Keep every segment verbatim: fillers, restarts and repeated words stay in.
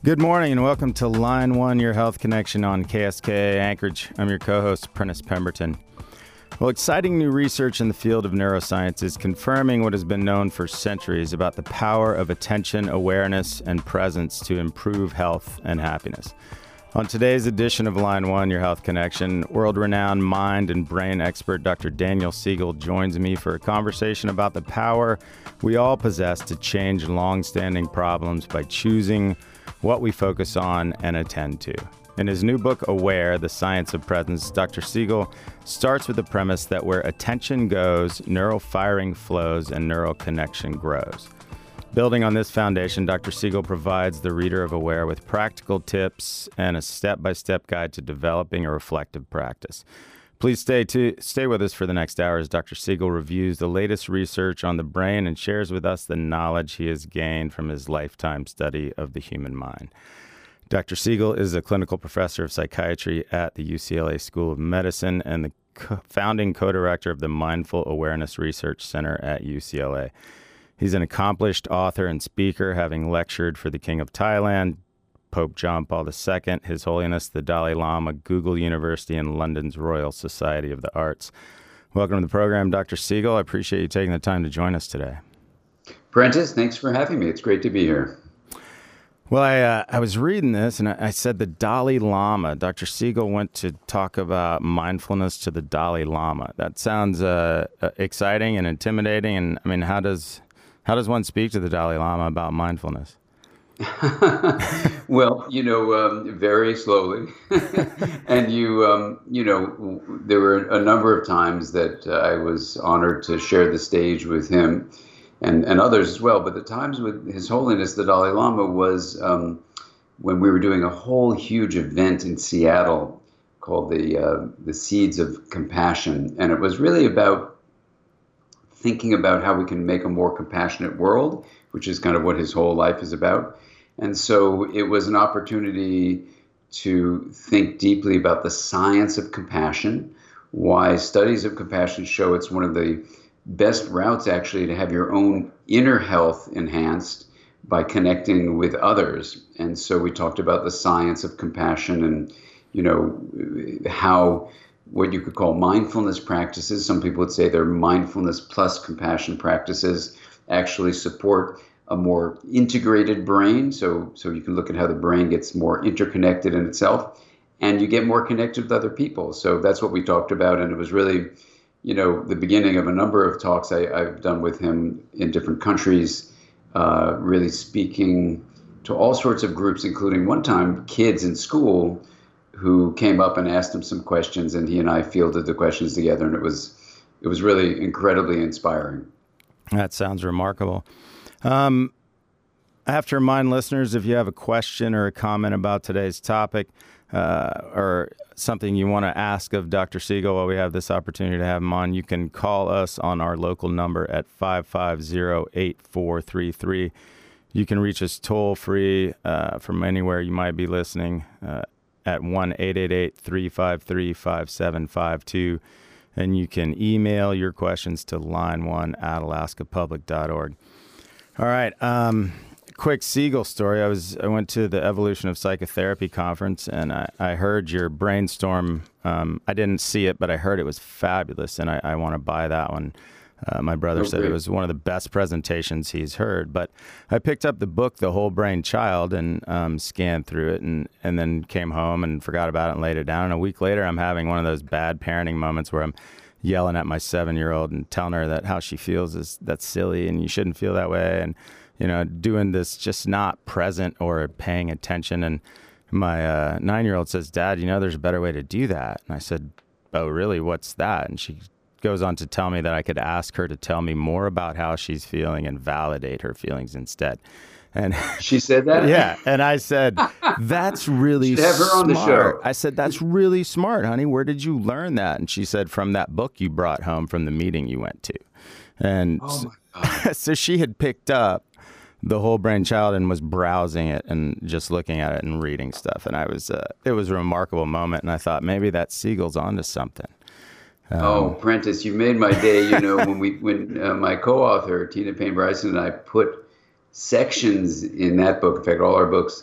Good morning and welcome to Line One, your health connection on K S K A Anchorage. I'm your co-host, Prentice Pemberton. Well, exciting new research in the field of neuroscience is confirming what has been known for centuries about the power of attention, awareness, and presence to improve health and happiness. On today's edition of Line One, your health connection, world-renowned mind and brain expert Doctor Daniel Siegel joins me for a conversation about the power we all possess to change long-standing problems by choosing what we focus on and attend to. In his new book, Aware, The Science of Presence, Doctor Siegel starts with the premise that where attention goes, neural firing flows and neural connection grows. Building on this foundation, Doctor Siegel provides the reader of Aware with practical tips and a step-by-step guide to developing a reflective practice. Please stay to, stay with us for the next hour as Doctor Siegel reviews the latest research on the brain and shares with us the knowledge he has gained from his lifetime study of the human mind. Doctor Siegel is a clinical professor of psychiatry at the U C L A School of Medicine and the co- founding co-director of the Mindful Awareness Research Center at U C L A. He's an accomplished author and speaker, having lectured for the King of Thailand, Pope John Paul the Second, His Holiness the Dalai Lama, Google University, and London's Royal Society of the Arts. Welcome to the program, Doctor Siegel. I appreciate you taking the time to join us today. Prentice, thanks for having me. It's great to be here. Well, I uh, I was reading this, and I, I said the Dalai Lama. Doctor Siegel went to talk about mindfulness to the Dalai Lama. That sounds uh, exciting and intimidating. And I mean, how does how does one speak to the Dalai Lama about mindfulness? Well, you know, um, very slowly. and you, um, you know, there were a number of times that uh, I was honored to share the stage with him and, and others as well. But the times with His Holiness the Dalai Lama was um, when we were doing a whole huge event in Seattle called the uh, the Seeds of Compassion. And it was really about thinking about how we can make a more compassionate world, which is kind of what his whole life is about. And so it was an opportunity to think deeply about the science of compassion, why studies of compassion show it's one of the best routes actually to have your own inner health enhanced by connecting with others. And so we talked about the science of compassion and, you know, how what you could call mindfulness practices, some people would say they're mindfulness plus compassion practices, actually support a more integrated brain. So, so you can look at how the brain gets more interconnected in itself and you get more connected with other people. So that's what we talked about. And it was really, you know, the beginning of a number of talks I, I've done with him in different countries, uh, really speaking to all sorts of groups, including one time kids in school who came up and asked him some questions, and he and I fielded the questions together. And it was, it was really incredibly inspiring. That sounds remarkable. Um, I have to remind listeners, if you have a question or a comment about today's topic uh, or something you want to ask of Doctor Siegel while we have this opportunity to have him on, you can call us on our local number at five five zero, eight four three three. You can reach us toll free uh, from anywhere you might be listening uh, at one eight eight eight, three five three, five seven five two. And you can email your questions to line one at alaska public dot org. All right. Um, quick Siegel story. I was I went to the Evolution of Psychotherapy conference, and I, I heard your brainstorm. Um, I didn't see it, but I heard it was fabulous, and I, I want to buy that one. Uh, my brother oh, said great. It was one of the best presentations he's heard. But I picked up the book, The Whole Brain Child, and um, scanned through it, and, and then came home and forgot about it and laid it down. And a week later, I'm having one of those bad parenting moments where I'm yelling at my seven-year-old and telling her that how she feels is that's silly and you shouldn't feel that way, and you know, doing this just not present or paying attention. And my uh, nine-year-old says, "Dad, you know, there's a better way to do that." And I said, "Oh, really? What's that?" And she goes on to tell me that I could ask her to tell me more about how she's feeling and validate her feelings instead. And she said that? Yeah. And I said, that's really have her on smart. The show. I said, that's really smart, honey. Where did you learn that? And she said, from that book you brought home from the meeting you went to. And oh my God. So she had picked up The Whole Brain Child and was browsing it and just looking at it and reading stuff. And I was, uh, it was a remarkable moment. And I thought maybe that Siegel's onto something. Um, oh, Prentice, you made my day. You know, when we, when uh, my co-author, Tina Payne Bryson, and I put sections in that book, in fact, all our books,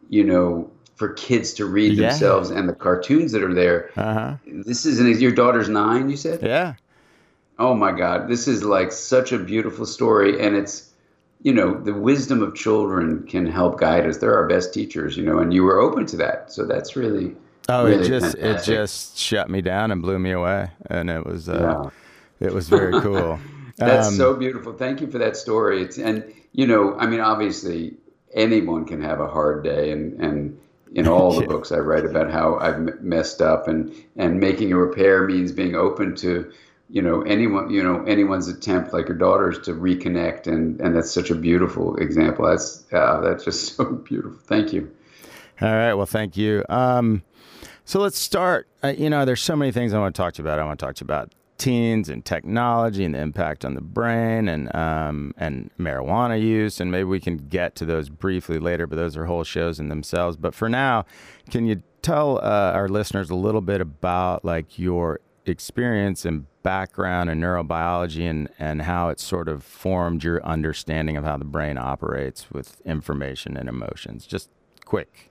you know, for kids to read Yeah. themselves, and the cartoons that are there. Uh-huh. This is, an, your daughter's nine, you said? Yeah. Oh my God, this is like such a beautiful story. And it's, you know, the wisdom of children can help guide us. They're our best teachers, you know, and you were open to that. So that's really, Oh, really it just fantastic. it just shut me down and blew me away, and it was uh, Yeah. it was very cool. That's Um, so beautiful. Thank you for that story. It's, and you know, I mean, obviously, anyone can have a hard day, and and in all the yeah, books I write about how I've m- messed up, and and making a repair means being open to, you know, anyone, you know, anyone's attempt, like your daughter's, to reconnect, and and that's such a beautiful example. That's uh, that's just so beautiful. Thank you. all right. Well, thank you. Um, so let's start. Uh, you know, there's so many things I want to talk to you about. I want to talk to you about teens and technology and the impact on the brain and um, and marijuana use, and maybe we can get to those briefly later, but those are whole shows in themselves. But for now, can you tell uh, our listeners a little bit about like your experience and background in neurobiology and, and how it sort of formed your understanding of how the brain operates with information and emotions? Just quick.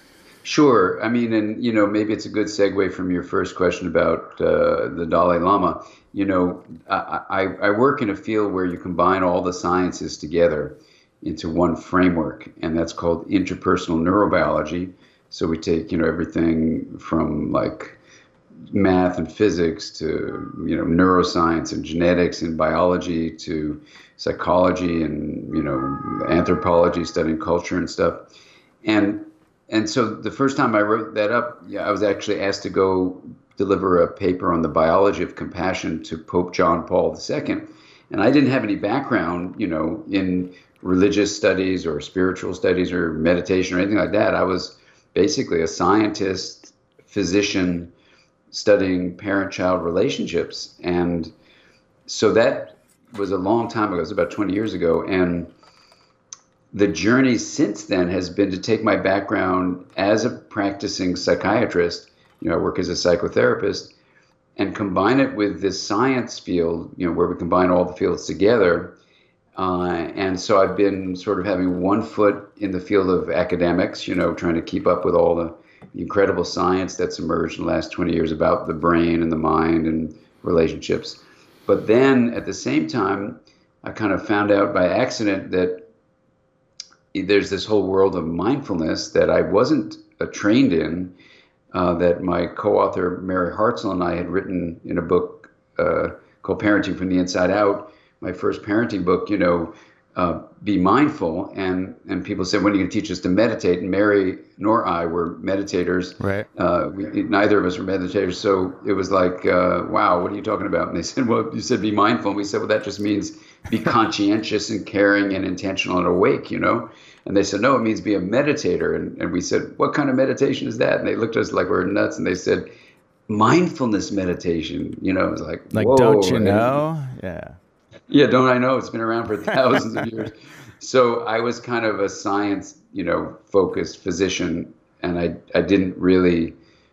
Sure. I mean, and you know, maybe it's a good segue from your first question about uh, the Dalai Lama. You know, I, I, I work in a field where you combine all the sciences together into one framework, and that's called interpersonal neurobiology. So we take, you know, everything from like math and physics to, you know, neuroscience and genetics and biology to psychology and, you know, anthropology, studying culture and stuff. And and so the first time I wrote that up, yeah, I was actually asked to go deliver a paper on the biology of compassion to Pope John Paul the Second. And I didn't have any background, you know, in religious studies or spiritual studies or meditation or anything like that. I was basically a scientist, physician, studying parent-child relationships. And so that was a long time ago. It was about twenty years ago. And the journey since then has been to take my background as a practicing psychiatrist, you know, I work as a psychotherapist, and combine it with this science field, you know, where we combine all the fields together. Uh, and so I've been sort of having one foot in the field of academics, you know, trying to keep up with all the incredible science that's emerged in the last twenty years about the brain and the mind and relationships. But then at the same time, I kind of found out by accident that there's this whole world of mindfulness that I wasn't uh, trained in, uh, that my co-author Mary Hartzell and I had written in a book uh, called Parenting from the Inside Out, my first parenting book, you know, uh, be mindful. And, and people said, when are you going to teach us to meditate? And Mary nor I were meditators. Right. Uh, we, neither of us were meditators. So it was like, uh, wow, what are you talking about? And they said, well, you said be mindful. And we said, well, that just means be conscientious and caring and intentional and awake, you know? And they said, no, it means be a meditator. And, and we said, what kind of meditation is that? And they looked at us like we were nuts. And they said, mindfulness meditation. You know, it was like, Like, whoa. don't you And, know? Yeah. yeah, don't I know? It's been around for thousands of years. So I was kind of a science, you know, focused physician, and I I didn't really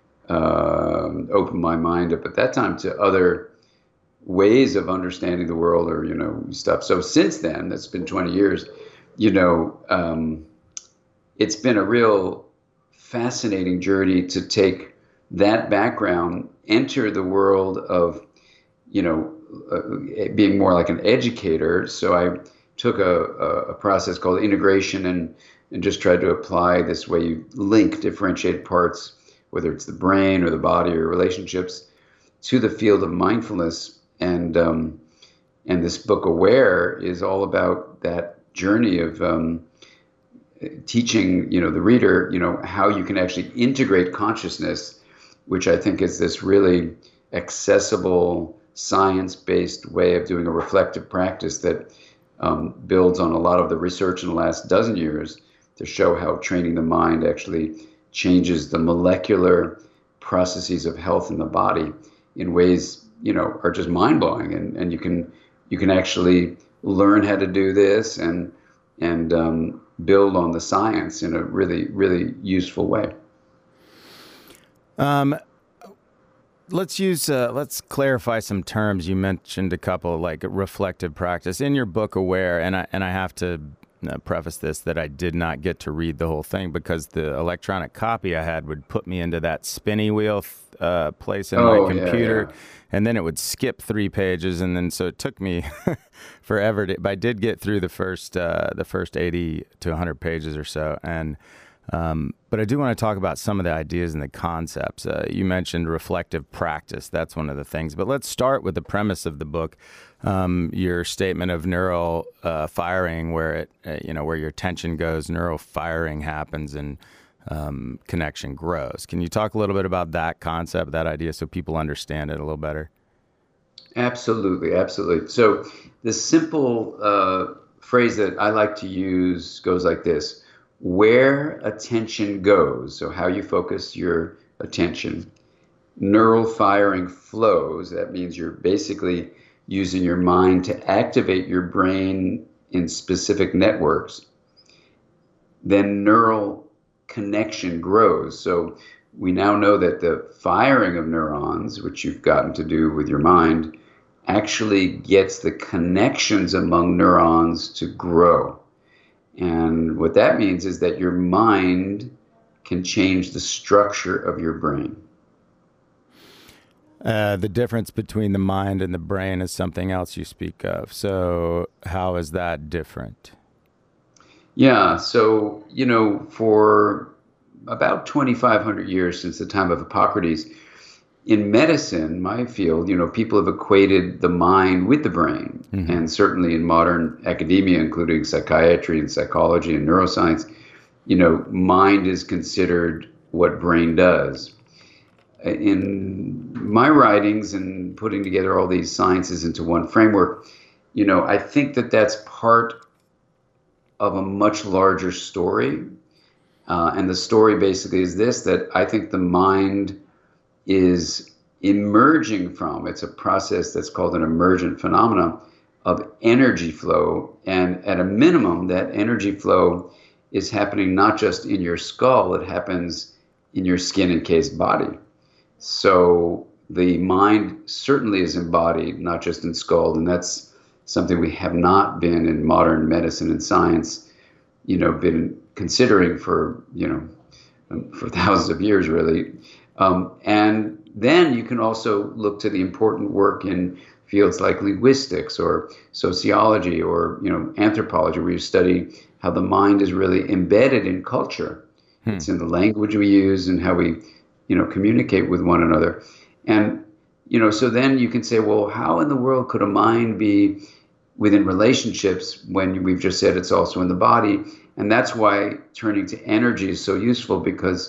um, open my mind up at that time to other ways of understanding the world, or, you know, stuff. So since then, that's been twenty years, you know, um, it's been a real fascinating journey to take that background, enter the world of, you know, uh, being more like an educator. So I took a, a process called integration, and, and just tried to apply this way you link differentiated parts, whether it's the brain or the body or relationships, to the field of mindfulness. And um, and this book, Aware, is all about that journey of um, teaching, you know, the reader, you know, how you can actually integrate consciousness, which I think is this really accessible, science-based way of doing a reflective practice that um, builds on a lot of the research in the last dozen years to show how training the mind actually changes the molecular processes of health in the body in ways, you know, are just mind-blowing. And, and you can you can actually learn how to do this and and um, build on the science in a really, really useful way. Um, let's use, uh, let's clarify some terms. You mentioned a couple, like reflective practice in your book, Aware, and I and I have to uh, preface this that I did not get to read the whole thing because the electronic copy I had would put me into that spinny wheel uh, place in oh, my computer, yeah, yeah. and then it would skip three pages, and then so it took me forever. To, but I did get through the first uh, the first eighty to one hundred pages or so, and. Um, but I do want to talk about some of the ideas and the concepts. Uh, you mentioned reflective practice. That's one of the things. But let's start with the premise of the book, um, your statement of neural uh, firing, where it, uh, you know, where your attention goes, neural firing happens, and um, connection grows. Can you talk a little bit about that concept, that idea, so people understand it a little better? Absolutely, absolutely. So the simple uh, phrase that I like to use goes like this. Where attention goes, so how you focus your attention, neural firing flows. That means you're basically using your mind to activate your brain in specific networks. Then neural connection grows. So we now know that the firing of neurons, which you've gotten to do with your mind, actually gets the connections among neurons to grow. And what that means is that your mind can change the structure of your brain. Uh, the difference between the mind and the brain is something else you speak of. So how is that different? Yeah, so, you know, for about twenty-five hundred years since the time of Hippocrates, in medicine, my field, you know, people have equated the mind with the brain. Mm-hmm. And certainly in modern academia, including psychiatry and psychology and neuroscience, you know, mind is considered what brain does. In my writings and putting together all these sciences into one framework, you know, I think that that's part of a much larger story. Uh, and the story basically is this, that I think the mind is emerging from, it's a process that's called an emergent phenomenon of energy flow. And at a minimum, that energy flow is happening not just in your skull, it happens in your skin encased body. So the mind certainly is embodied, not just in skull. And that's something we have not been in modern medicine and science, you know, been considering for, you know, for thousands of years, really. Um, and then you can also look to the important work in fields like linguistics or sociology or, you know, anthropology, where you study how the mind is really embedded in culture. Hmm. It's in the language we use and how we, you know, communicate with one another. And, you know, so then you can say, well, how in the world could a mind be within relationships when we've just said it's also in the body? And that's why turning to energy is so useful, because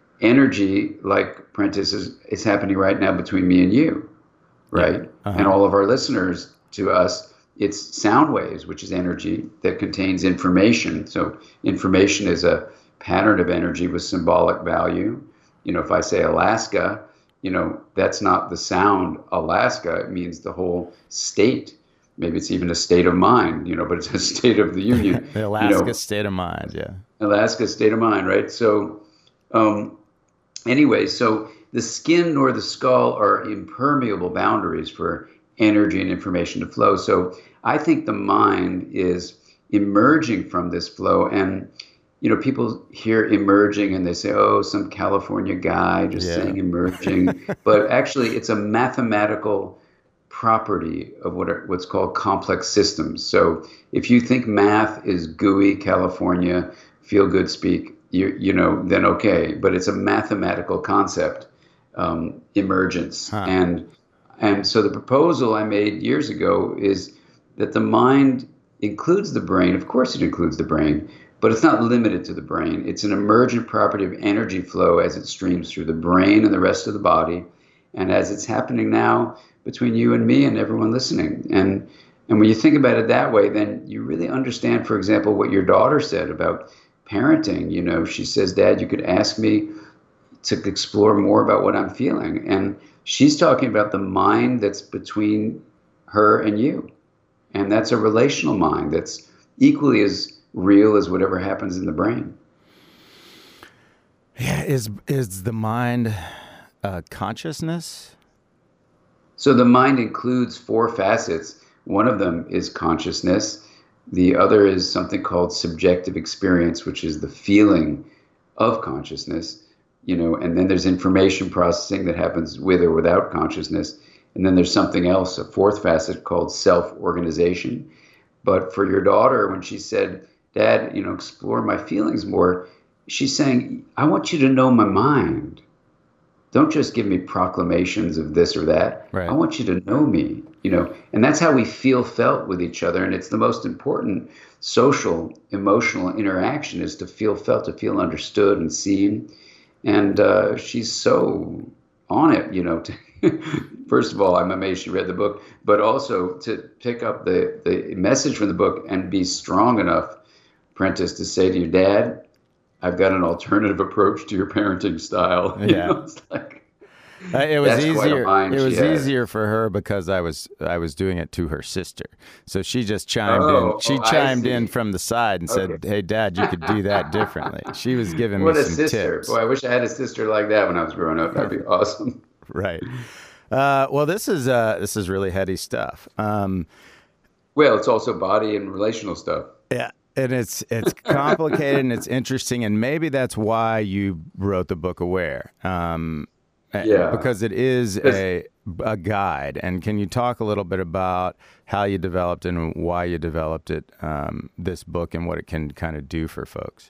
energy, like Prentice, is, is happening right now between me and you, right? Uh-huh. And all of our listeners. To us, it's sound waves, which is energy that contains information. So information is a pattern of energy with symbolic value. You know, if I say Alaska, you know, that's not the sound Alaska. It means the whole state. Maybe it's even a state of mind, you know, but it's a state of the union. The Alaska you know, state of mind, yeah. Alaska state of mind, right? So, um, anyway, so the skin or the skull are impermeable boundaries for energy and information to flow. So I think the mind is emerging from this flow. And, you know, people hear emerging and they say, oh, some California guy just yeah. saying emerging. But actually, it's a mathematical property of what are, what's called complex systems. So if you think math is gooey California, feel good speak, you, you know, then okay. But it's a mathematical concept, um, emergence. Huh. And and so the proposal I made years ago is that the mind includes the brain. Of course it includes the brain, but it's not limited to the brain. It's an emergent property of energy flow as it streams through the brain and the rest of the body. And as it's happening now between you and me and everyone listening. And and when you think about it that way, then you really understand, for example, what your daughter said about parenting. You know, she says, Dad, you could ask me to explore more about what I'm feeling. And she's talking about the mind that's between her and you. And that's a relational mind that's equally as real as whatever happens in the brain. Yeah, is is the mind uh, consciousness? So the mind includes four facets. One of them is consciousness. The other is something called subjective experience, which is the feeling of consciousness, you know, and then there's information processing that happens with or without consciousness. And then there's something else, a fourth facet called self-organization. But for your daughter, when she said, Dad, you know, explore my feelings more, she's saying, I want you to know my mind. Don't just give me proclamations of this or that. Right. I want you to know me, you know, and that's how we feel felt with each other. And it's the most important social, emotional interaction is to feel felt, to feel understood and seen. And uh, she's so on it, you know. To first of all, I'm amazed she read the book, but also to pick up the, the message from the book and be strong enough, Prentice, to say to your dad, I've got an alternative approach to your parenting style. Yeah. You know, it's like, Uh, it was that's quite a easier. mind It she was had. easier for her because I was I was doing it to her sister, so she just chimed Oh, in. She oh, I chimed see. in from the side and said, Okay. "Hey, Dad, you could do that differently." She was giving What me a some sister. tips. Boy, I wish I had a sister like that when I was growing up. That'd be awesome. Right. Uh, well, this is uh, this is really heady stuff. Um, Well, it's also body and relational stuff. yeah, and it's it's complicated and it's interesting, and maybe that's why you wrote the book Aware. Um, Yeah. because it is a a guide. And can you talk a little bit about how you developed and why you developed it, um, this book, and what it can kind of do for folks?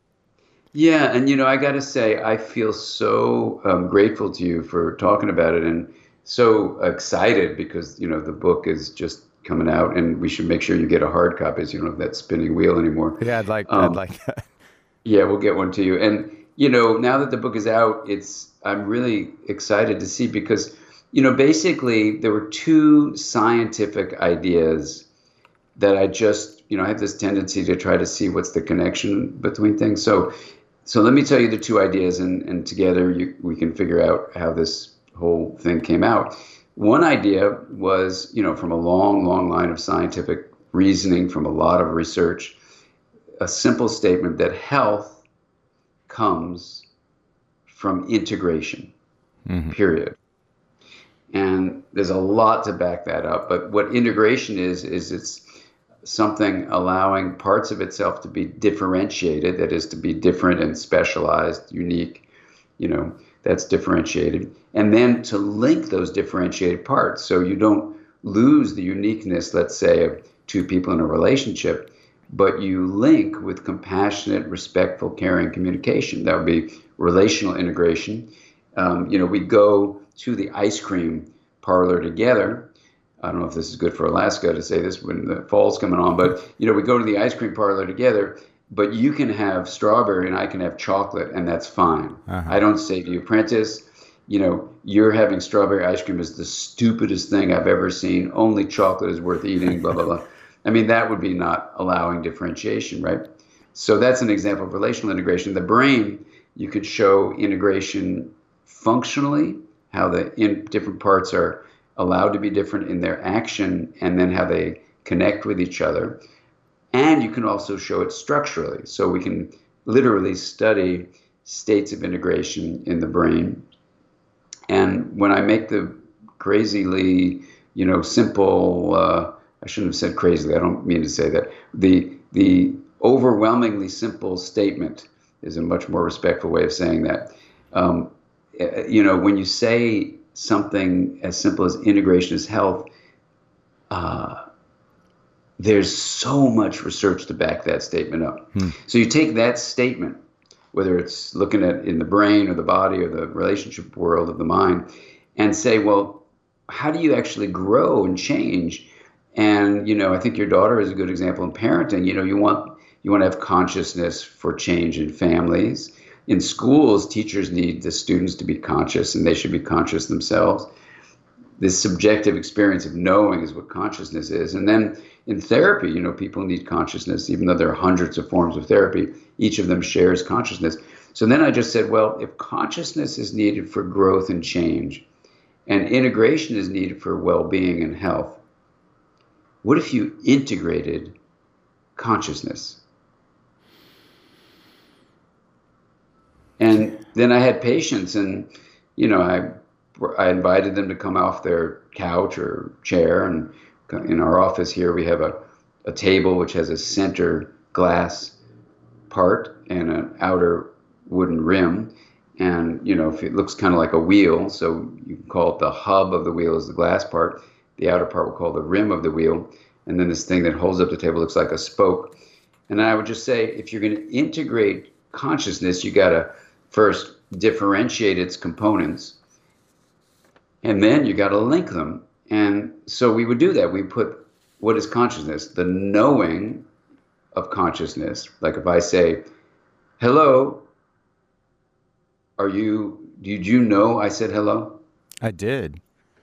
Yeah, and you know, I got to say, I feel so um, grateful to you for talking about it, and so excited because you know the book is just coming out, and we should make sure you get a hard copy, so you don't have that spinning wheel anymore. Yeah, I'd like Um, I'd like that. Yeah, we'll get one to you. And you know, now that the book is out, it's I'm really excited to see because you know, basically there were two scientific ideas that I just, you know, I have this tendency to try to see what's the connection between things. So so let me tell you the two ideas, and, and together you, we can figure out how this whole thing came out. One idea was, you know, from a long, long line of scientific reasoning, from a lot of research, a simple statement that health comes from integration, Mm-hmm. period. And there's a lot to back that up. But what integration is, is it's something allowing parts of itself to be differentiated, that is to be different and specialized, unique, you know, that's differentiated. And then to link those differentiated parts so you don't lose the uniqueness, let's say, of two people in a relationship, but you link with compassionate, respectful, caring communication. That would be relational integration. Um, you know, we go to the ice cream parlor together. I don't know if this is good for Alaska to say this when the fall's coming on, but, you know, we go to the ice cream parlor together, but you can have strawberry and I can have chocolate, and that's fine. Uh-huh. I don't say to you, Prentice, you know, you're having strawberry ice cream is the stupidest thing I've ever seen. Only chocolate is worth eating, blah, blah, blah. I mean, that would be not allowing differentiation, right? So that's an example of relational integration. The brain, you could show integration functionally, how the in different parts are allowed to be different in their action, and then how they connect with each other. And you can also show it structurally. So we can literally study states of integration in the brain. And when I make the crazily, you know, simple, uh, I shouldn't have said crazily, I don't mean to say that, the the overwhelmingly simple statement is a much more respectful way of saying that. Um, you know, when you say something as simple as integration is health, uh, there's so much research to back that statement up. Hmm. So you take that statement, whether it's looking at in the brain or the body or the relationship world of the mind, and say, well, how do you actually grow and change? And, you know, I think your daughter is a good example in parenting. You know, you want you want to have consciousness for change in families. In schools, teachers need the students to be conscious, and they should be conscious themselves. This subjective experience of knowing is what consciousness is. And then in therapy, you know, people need consciousness, even though there are hundreds of forms of therapy. Each of them shares consciousness. So then I just said, well, if consciousness is needed for growth and change, and integration is needed for well-being and health, what if you integrated consciousness? And then I had patients, and, you know, I I invited them to come off their couch or chair. And in our office here, we have a a table which has a center glass part and an outer wooden rim. And, you know, if it looks kind of like a wheel, so you can call it the hub of the wheel is the glass part. The outer part we'll call the rim of the wheel. And then this thing that holds up the table looks like a spoke. And I would just say, if you're going to integrate consciousness, you got to first differentiate its components. And then you got to link them. And so we would do that. We put, what is consciousness? The knowing of consciousness. Like if I say, hello, are you, did you know I said hello? I did.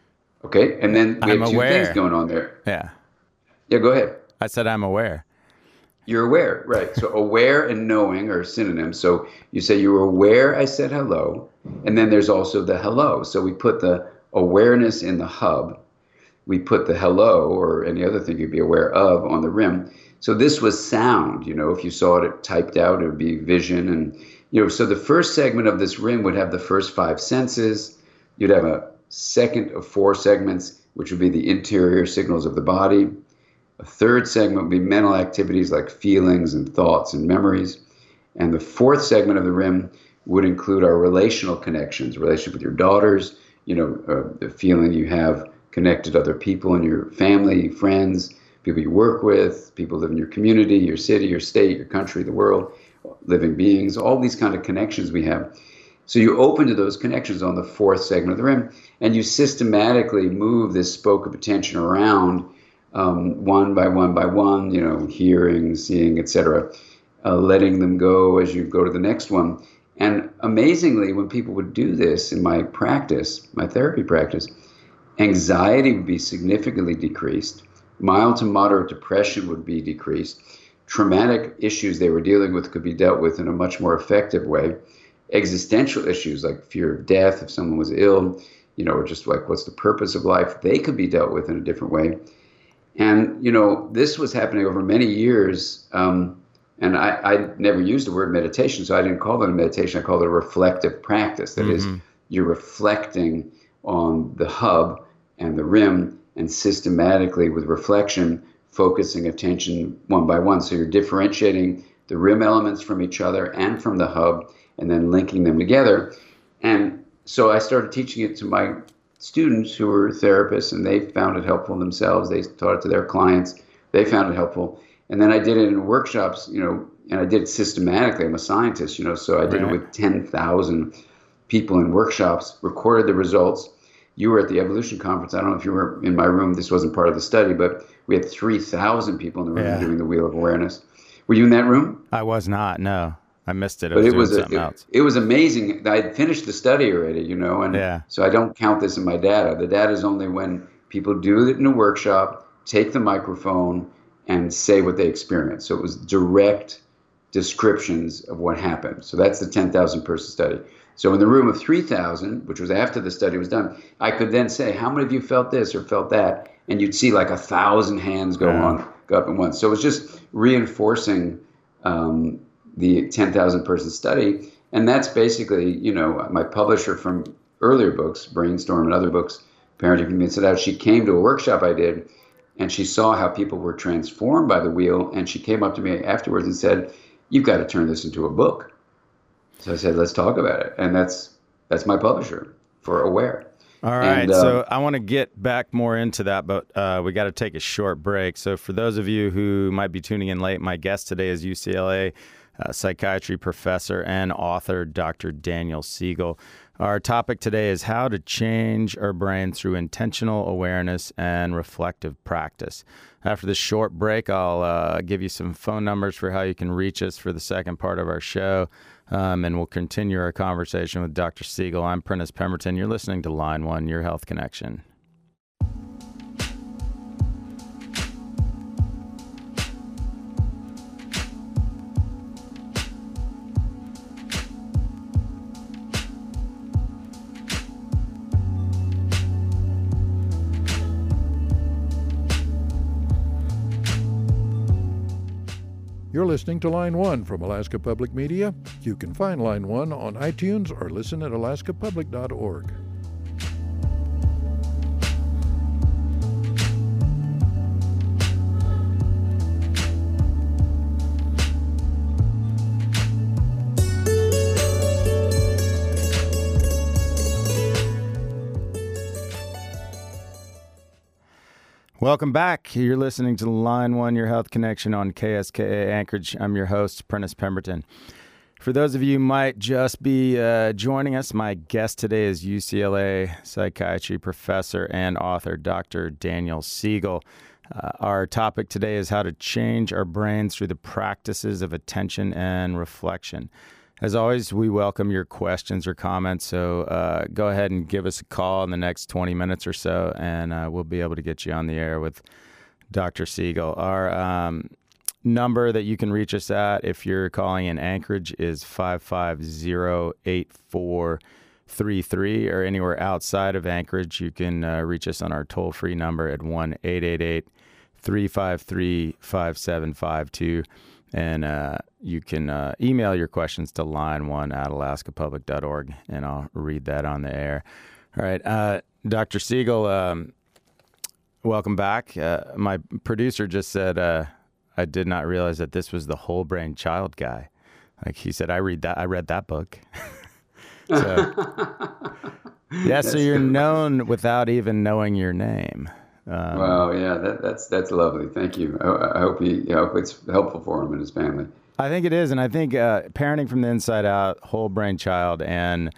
Okay. And then we I'm have two aware. things going on there. Yeah. Yeah, go ahead. I said I'm aware. You're aware, right. So aware and knowing are synonyms. So you say you were aware I said hello. And then there's also the hello. So we put the awareness in the hub. We put the hello or any other thing you'd be aware of on the rim. So this was sound. You know, if you saw it typed out, it would be vision. And, you know, so the first segment of this rim would have the first five senses. You'd have a second of four segments, which would be the interior signals of the body. A third segment would be mental activities like feelings and thoughts and memories. And the fourth segment of the rim would include our relational connections, relationship with your daughters, you know, uh, the feeling you have connected to other people in your family, friends, people you work with, people live in your community, your city, your state, your country, the world, living beings, all these kind of connections we have. So you open to those connections on the fourth segment of the rim, and you systematically move this spoke of attention around um, one by one by one, you know, hearing, seeing, et cetera, uh, letting them go as you go to the next one. And amazingly, when people would do this in my practice, my therapy practice, anxiety would be significantly decreased. Mild to moderate depression would be decreased. Traumatic issues they were dealing with could be dealt with in a much more effective way. Existential issues like fear of death, if someone was ill, you know, or just like what's the purpose of life, they could be dealt with in a different way. And, you know, this was happening over many years. Um, and I, I never used the word meditation, so I didn't call it a meditation. I called it a reflective practice. That mm-hmm. is, you're reflecting on the hub and the rim and systematically with reflection, focusing attention one by one. So you're differentiating the rim elements from each other and from the hub and then linking them together. And so I started teaching it to my students who were therapists, and they found it helpful themselves. They taught it to their clients. They found it helpful. And then I did it in workshops, you know, and I did it systematically. I'm a scientist, you know, so I did right. it with ten thousand people in workshops, recorded the results. You were at the Evolution Conference. I don't know if you were in my room. This wasn't part of the study, but we had three thousand people in the room yeah. doing the Wheel of Awareness. Were you in that room? I was not, no. I missed it. I but was it was doing a, something it, else. It was amazing. I had finished the study already, you know, and yeah. so I don't count this in my data. The data is only when people do it in a workshop, take the microphone, and say what they experienced. So it was direct descriptions of what happened. So that's the ten thousand person study. So in the room of three thousand, which was after the study was done, I could then say, how many of you felt this or felt that? And you'd see like a thousand hands go yeah. on, go up at once. So it was just reinforcing um, the ten thousand person study. And that's basically, you know, my publisher from earlier books, Brainstorm and other books, Parenting from the Inside Out, she came to a workshop I did, and she saw how people were transformed by the wheel. And she came up to me afterwards and said, you've got to turn this into a book. So I said, let's talk about it. And that's that's my publisher for Aware. All right. And, uh, so I want to get back more into that, but uh, we got to take a short break. So for those of you who might be tuning in late, my guest today is U C L A uh, psychiatry professor and author, Doctor Daniel Siegel. Our topic today is how to change our brain through intentional awareness and reflective practice. After this short break, I'll uh, give you some phone numbers for how you can reach us for the second part of our show, um, and we'll continue our conversation with Doctor Siegel. I'm Prentice Pemberton. You're listening to Line One, Your Health Connection. You're listening to Line One from Alaska Public Media. You can find Line One on iTunes or listen at alaska public dot org. Welcome back. You're listening to Line One, Your Health Connection on K S K A Anchorage. I'm your host, Prentice Pemberton. For those of you who might just be uh, joining us, my guest today is U C L A psychiatry professor and author, Doctor Daniel Siegel. Uh, our topic today is how to change our brains through the practices of attention and reflection. As always, we welcome your questions or comments, so uh, go ahead and give us a call in the next twenty minutes or so, and uh, we'll be able to get you on the air with Doctor Siegel. Our um, number that you can reach us at if you're calling in Anchorage is five five zero, eight four three three, or anywhere outside of Anchorage, you can uh, reach us on our toll-free number at one eight eight eight, three five three, five seven five two. And uh, you can uh, email your questions to line one at alaska public dot org, and I'll read that on the air. All right. Uh, Doctor Siegel, um, welcome back. Uh, my producer just said uh, I did not realize that this was the Whole Brain Child guy. Like he said, I read that. I read that book. so, yeah, so you're known without even knowing your name. Um, wow, yeah, that, that's that's lovely. Thank you. I, I hope he, I hope it's helpful for him and his family. I think it is, and I think uh, Parenting from the Inside Out, Whole Brain Child, and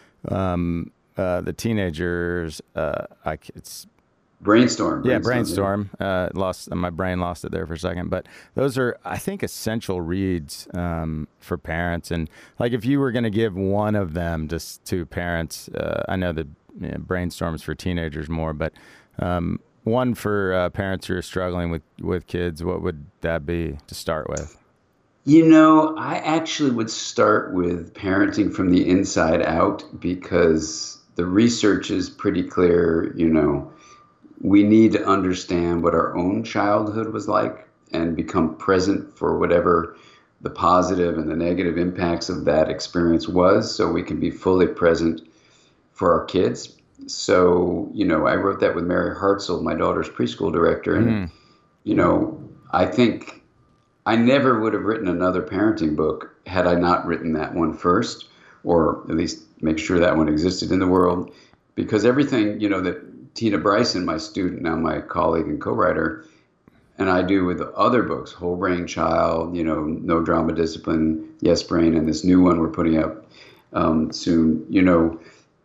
um, uh, the teenagers, uh, I, it's Brainstorm. Yeah, Brainstorm. Uh, lost my brain lost it there for a second, but those are, I think, essential reads um, for parents. And like, if you were going to give one of them just to parents, uh, I know that you know, Brainstorm's for teenagers more, but um, one for uh, parents who are struggling with, with kids, what would that be to start with? You know, I actually would start with Parenting from the Inside Out, because the research is pretty clear. You know, we need to understand what our own childhood was like and become present for whatever the positive and the negative impacts of that experience was, so we can be fully present for our kids. So, you know, I wrote that with Mary Hartzell, my daughter's preschool director. And, mm. you know, I think I never would have written another parenting book had I not written that one first, or at least make sure that one existed in the world. Because everything, you know, that Tina Bryson, my student, now my colleague and co-writer, and I do with the other books, Whole Brain Child, you know, No Drama Discipline, Yes Brain, and this new one we're putting out um, soon, you know,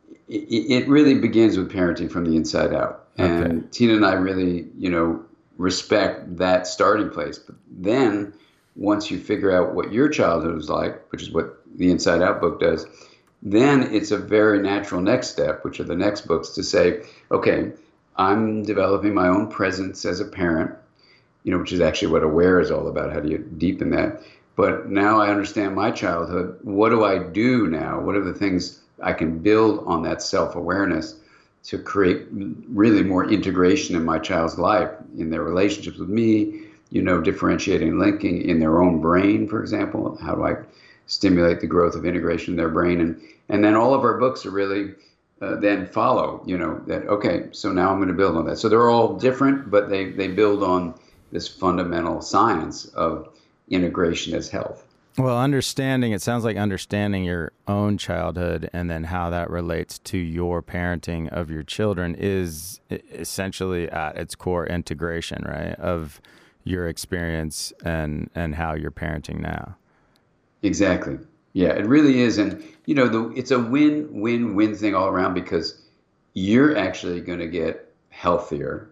it really begins with Parenting from the Inside Out. And okay. Tina and I really, you know, respect that starting place. But then once you figure out what your childhood was like, which is what the Inside Out book does, then it's a very natural next step, which are the next books, to say, okay, I'm developing my own presence as a parent, you know, which is actually what AWARE is all about. How do you deepen that? But now I understand my childhood. What do I do now? What are the things I can build on that self-awareness to create really more integration in my child's life, in their relationships with me, you know, differentiating, linking in their own brain, for example. How do I stimulate the growth of integration in their brain? And and then all of our books are really uh, then follow, you know, that, okay, so now I'm going to build on that. So they're all different, but they, they build on this fundamental science of integration as health. Well, understanding, it sounds like understanding your own childhood and then how that relates to your parenting of your children is essentially at its core integration, right, of your experience and, and how you're parenting now. Exactly. Yeah, it really is. And, you know, the, it's a win-win-win thing all around, because you're actually going to get healthier.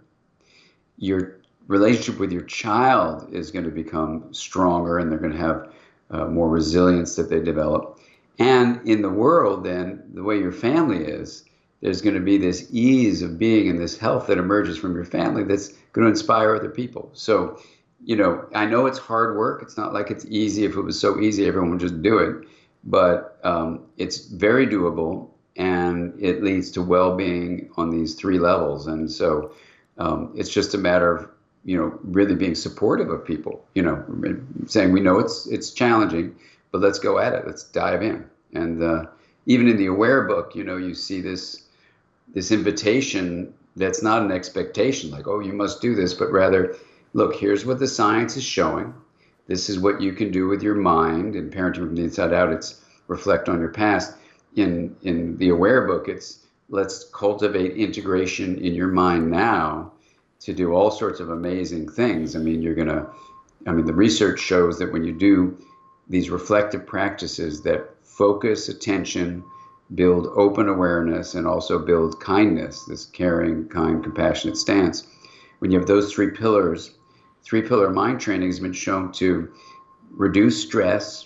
Your relationship with your child is going to become stronger, and they're going to have Uh, more resilience that they develop. And in the world, then, the way your family is, there's going to be this ease of being and this health that emerges from your family that's going to inspire other people. So, you know, I know it's hard work. It's not like it's easy. If it was so easy, everyone would just do it. But um, it's very doable, and it leads to well-being on these three levels. And so um, it's just a matter of, you know, really being supportive of people, you know, saying, we know it's it's challenging, but let's go at it. Let's dive in. And uh, even in the AWARE book, you know, you see this this invitation that's not an expectation, like, oh, you must do this, but rather, look, here's what the science is showing. This is what you can do with your mind. In Parenting from the Inside Out, it's reflect on your past. In in the AWARE book, it's let's cultivate integration in your mind now. to do all sorts of amazing things. I mean, you're going to, I mean, the research shows that when you do these reflective practices that focus attention, build open awareness, and also build kindness, this caring, kind, compassionate stance, when you have those three pillars, three pillar mind training has been shown to reduce stress,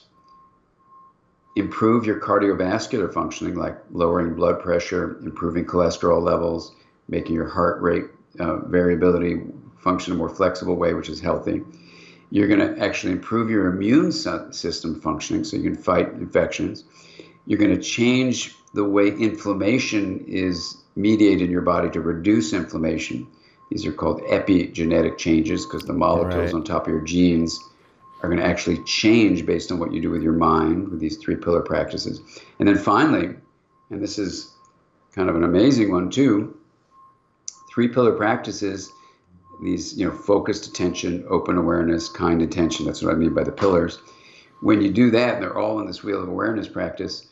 improve your cardiovascular functioning, like lowering blood pressure, improving cholesterol levels, making your heart rate uh, variability function in a more flexible way, which is healthy. You're going to actually improve your immune system functioning so you can fight infections. You're going to change the way inflammation is mediated in your body to reduce inflammation. These are called epigenetic changes because the molecules Right. on top of your genes are going to actually change based on what you do with your mind with these three pillar practices. And then finally, and this is kind of an amazing one too, three pillar practices, these, you know, focused attention, open awareness, kind attention. That's what I mean by the pillars. When you do that, and they're all in this wheel of awareness practice,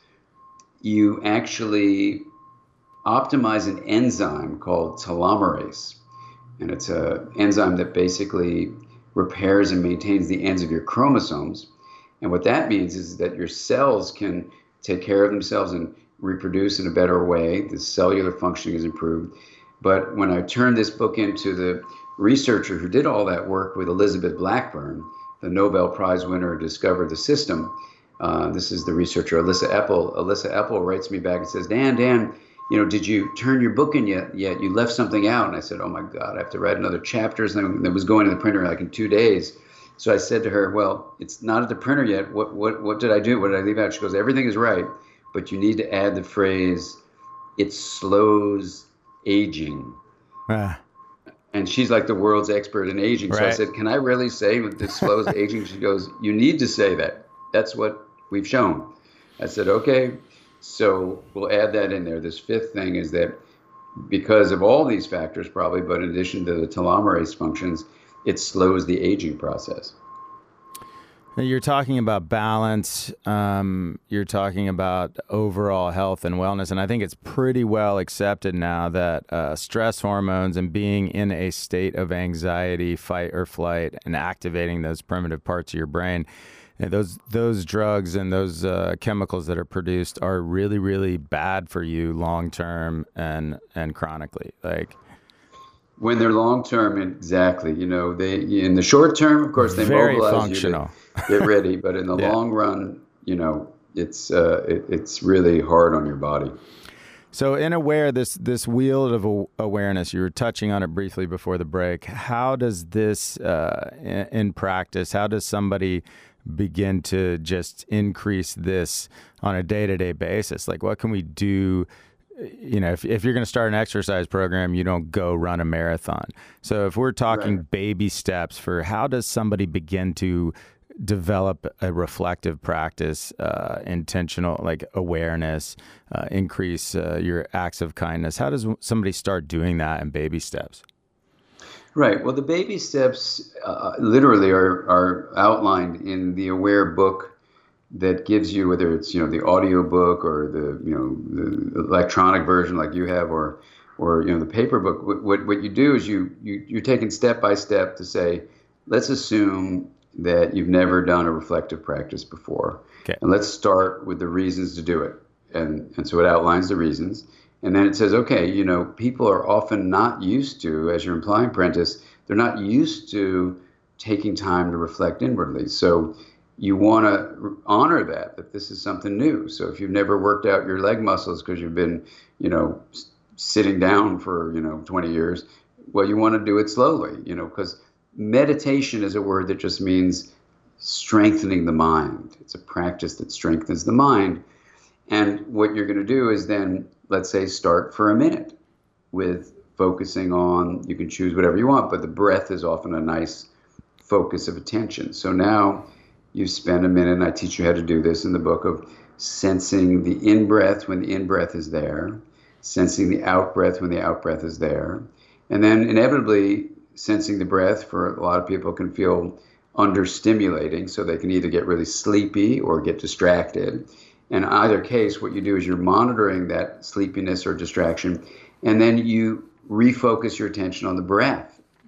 you actually optimize an enzyme called telomerase. And it's an enzyme that basically repairs and maintains the ends of your chromosomes. And what that means is that your cells can take care of themselves and reproduce in a better way. The cellular functioning is improved. But when I turned this book into the researcher who did all that work with Elizabeth Blackburn, the Nobel Prize winner who discovered the system, uh, this is the researcher Alyssa Epple. Alyssa Epple writes me back and says, Dan, Dan, you know, did you turn your book in yet? Yet you left something out. And I said, oh my God, I have to write another chapters. And it was going to the printer like in two days. So I said to her, well, it's not at the printer yet. What what what did I do? What did I leave out? She goes, everything is right, but you need to add the phrase, it slows aging. Ah. And she's like the world's expert in aging. So I Right. said, can I really say this slows aging? She goes, you need to say that. That's what we've shown. I said, okay. So we'll add that in there. This fifth thing is that because of all these factors probably, but in addition to the telomerase functions, it slows the aging process. You're talking about balance. Um, you're talking about overall health and wellness. And I think it's pretty well accepted now that uh, stress hormones and being in a state of anxiety, fight or flight, and activating those primitive parts of your brain, and those those drugs and those uh, chemicals that are produced are really, really bad for you long term and and chronically. Like when they're long term, exactly. You know, they in the short term, of course, they very mobilize functional. you to get ready. But in the Yeah. long run, you know, it's uh, it, it's really hard on your body. So in Aware, this this wheel of a- awareness, you were touching on it briefly before the break. How does this, uh, in, in practice, how does somebody begin to just increase this on a day-to-day basis? Like, what can we do? You know, if, if you're going to start an exercise program, you don't go run a marathon. So if we're talking Right. baby steps for how does somebody begin to develop a reflective practice, uh, intentional, like awareness, uh, increase uh, your acts of kindness. How does somebody start doing that in baby steps? Right. Well, the baby steps uh, literally are, are outlined in the Aware book that gives you, whether it's, you know, the audio book or the, you know, the electronic version like you have, or, or, you know, the paper book. What, what, what you do is you, you, you're taking step by step to say, let's assume that you've never done a reflective practice before. Okay. And let's start with the reasons to do it. And, and so it outlines the reasons. And then it says, okay, you know, people are often not used to, as you're implying, Prentice, they're not used to taking time to reflect inwardly. So you want to honor that, that this is something new. So if you've never worked out your leg muscles because you've been, you know, s- sitting down for, you know, twenty years, well, you want to do it slowly, you know, because meditation is a word that just means strengthening the mind. It's a practice that strengthens the mind. And what you're going to do is then, let's say, start for a minute with focusing on, you can choose whatever you want, but the breath is often a nice focus of attention. So now you spend a minute, and I teach you how to do this in the book, of sensing the in-breath when the in-breath is there, sensing the out-breath when the out-breath is there, and then inevitably sensing the breath for a lot of people can feel understimulating, so they can either get really sleepy or get distracted. In either case, what you do is you're monitoring that sleepiness or distraction, and then you refocus your attention on the breath.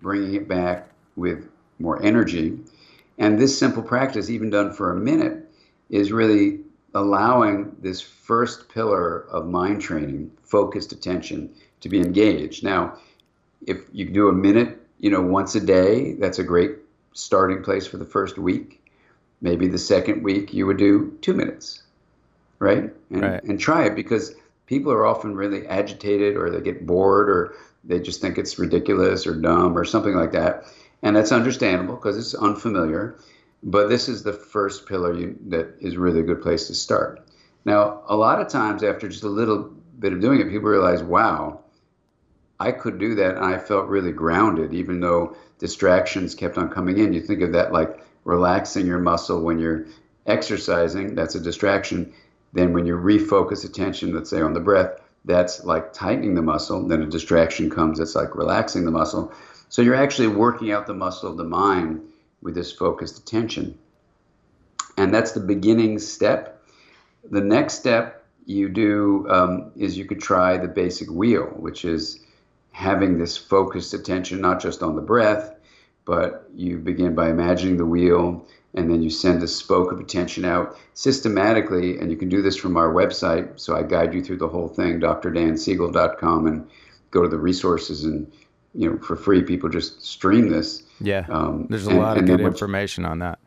bringing it back with more energy. And this simple practice, even done for a minute, is really allowing this first pillar of mind training, focused attention, to be engaged. Now, if you do a minute, you know, once a day, that's a great starting place for the first week. Maybe the second week you would do two minutes, right? And, right. and try it, because people are often really agitated, or they get bored, or they just think it's ridiculous or dumb or something like that. And that's understandable because it's unfamiliar. But this is the first pillar you, that is really a good place to start. Now, a lot of times after just a little bit of doing it, people realize, wow, I could do that. And I felt really grounded, even though distractions kept on coming in. You think of that like relaxing your muscle when you're exercising, that's a distraction. Then when you refocus attention, let's say on the breath, that's like tightening the muscle. Then a distraction comes, that's like relaxing the muscle. So you're actually working out the muscle of the mind with this focused attention. And that's the beginning step. The next step you do um, is you could try the basic wheel, which is having this focused attention, not just on the breath, but you begin by imagining the wheel, and then you send a spoke of attention out systematically. And you can do this from our website. So I guide you through the whole thing, D R Dan Siegel dot com, and go to the resources, and you know, for free, people just stream this. Yeah, um, there's a and, lot of and good then information on that.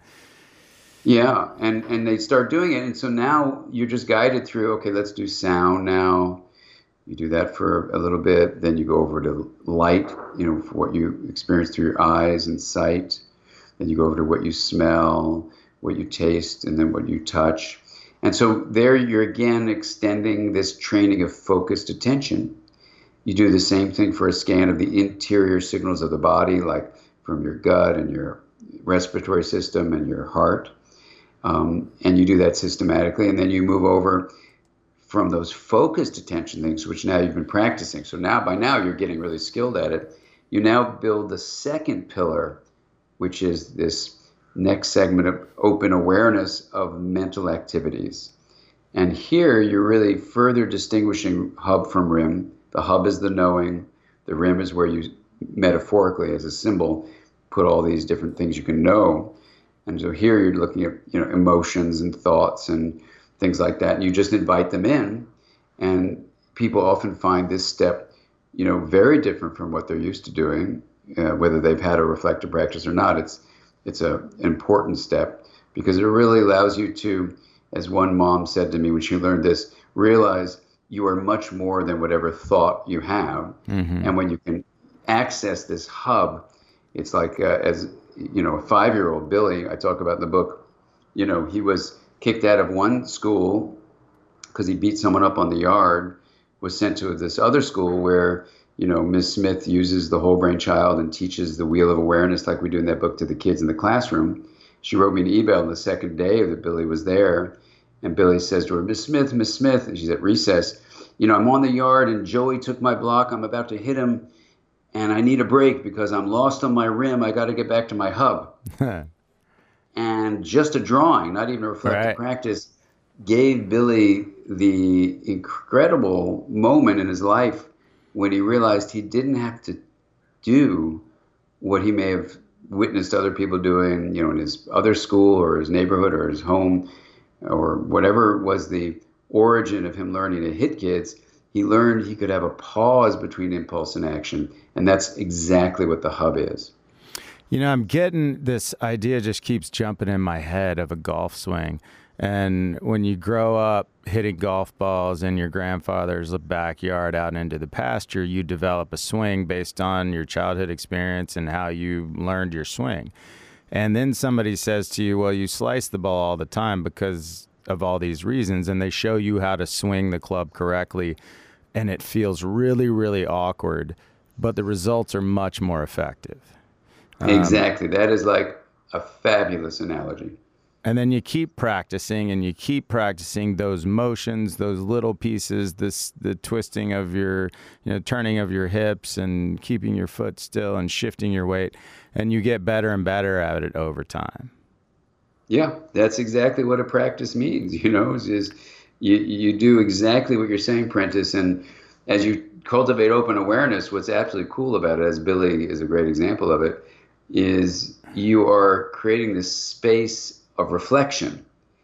Yeah, and, and they start doing it. And so now you're just guided through, okay, let's do sound now. You do that for a little bit. Then you go over to light, you know, for what you experience through your eyes and sight. Then you go over to what you smell, what you taste, and then what you touch. And so there you're again extending this training of focused attention. You do the same thing for a scan of the interior signals of the body, like from your gut and your respiratory system and your heart. Um, and you do that systematically. And then you move over from those focused attention things, which now you've been practicing. So now, by now, you're getting really skilled at it. You now build the second pillar, which is this next segment of open awareness of mental activities. And here you're really further distinguishing hub from rim. The hub is the knowing. The rim is where you, metaphorically, as a symbol, put all these different things you can know. And so here you're looking at, you know, emotions and thoughts and things like that. And you just invite them in. And people often find this step, you know, very different from what they're used to doing, uh, whether they've had a reflective practice or not. It's it's a, an important step, because it really allows you to, as one mom said to me when she learned this, realize you are much more than whatever thought you have. Mm-hmm. And when you can access this hub, it's like, uh, as you know, a five-year-old, Billy, I talk about in the book, you know, he was kicked out of one school because he beat someone up on the yard, was sent to this other school where, you know, Miz Smith uses the whole brain child and teaches the wheel of awareness like we do in that book to the kids in the classroom. She wrote me an email on the second day that Billy was there. And Billy says to her, Miss Smith, Miss Smith, and she's at recess, you know, I'm on the yard and Joey took my block. I'm about to hit him and I need a break because I'm lost on my rim. I got to get back to my hub. And just a drawing, not even a reflective right. practice, gave Billy the incredible moment in his life when he realized he didn't have to do what he may have witnessed other people doing, you know, in his other school or his neighborhood or his home or whatever was the origin of him learning to hit kids. He learned he could have a pause between impulse and action. And that's exactly what the hub is. You know, I'm getting this idea just keeps jumping in my head of a golf swing. And when you grow up hitting golf balls in your grandfather's backyard out into the pasture, you develop a swing based on your childhood experience and how you learned your swing. And then somebody says to you, well, you slice the ball all the time because of all these reasons, and they show you how to swing the club correctly, and it feels really, really awkward, but the results are much more effective. Um, exactly. That is like a fabulous analogy. And then you keep practicing and you keep practicing those motions, those little pieces, this the twisting of your, you know, turning of your hips and keeping your foot still and shifting your weight. And you get better and better at it over time. Yeah, that's exactly what a practice means, you know, is, is you, you do exactly what you're saying, Prentice. And as you cultivate open awareness, what's absolutely cool about it, as Billy is a great example of it, is you are creating this space of reflection.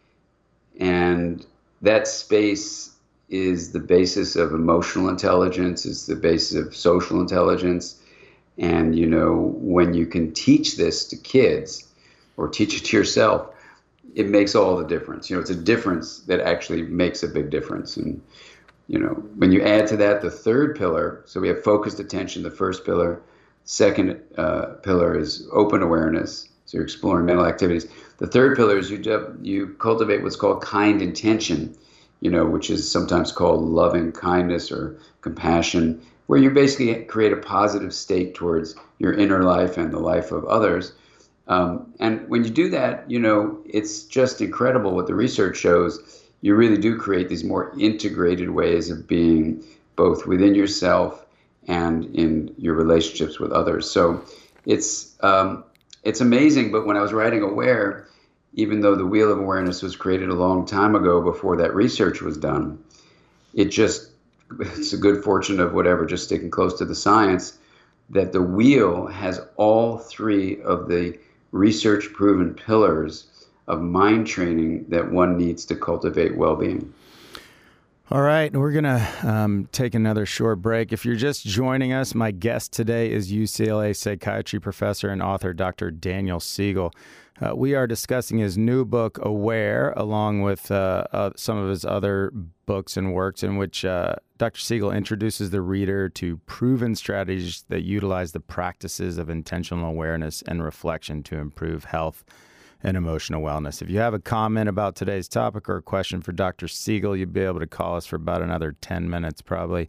And that space is the basis of emotional intelligence, it's the basis of social intelligence. And, you know, when you can teach this to kids or teach it to yourself, it makes all the difference. You know, it's a difference that actually makes a big difference. And, you know, when you add to that the third pillar, so we have focused attention, the first pillar. Second uh, pillar is open awareness. So you're exploring mental activities. The third pillar is you do, you cultivate what's called kind intention, you know, which is sometimes called loving kindness or compassion, where you basically create a positive state towards your inner life and the life of others. Um, and when you do that, you know, it's just incredible what the research shows. You really do create these more integrated ways of being, both within yourself and in your relationships with others. So it's um, it's amazing. But when I was writing Aware, even though the Wheel of Awareness was created a long time ago before that research was done, it just, it's a good fortune of whatever, just sticking close to the science, that the wheel has all three of the research-proven pillars of mind training that one needs to cultivate well-being. All right, we're going to um, take another short break. If you're just joining us, my guest today is U C L A psychiatry professor and author Doctor Daniel Siegel. Uh, we are discussing his new book, Aware, along with uh, uh, some of his other books and works in which uh, Doctor Siegel introduces the reader to proven strategies that utilize the practices of intentional awareness and reflection to improve health and emotional wellness. If you have a comment about today's topic or a question for Doctor Siegel, you'd be able to call us for about another ten minutes probably.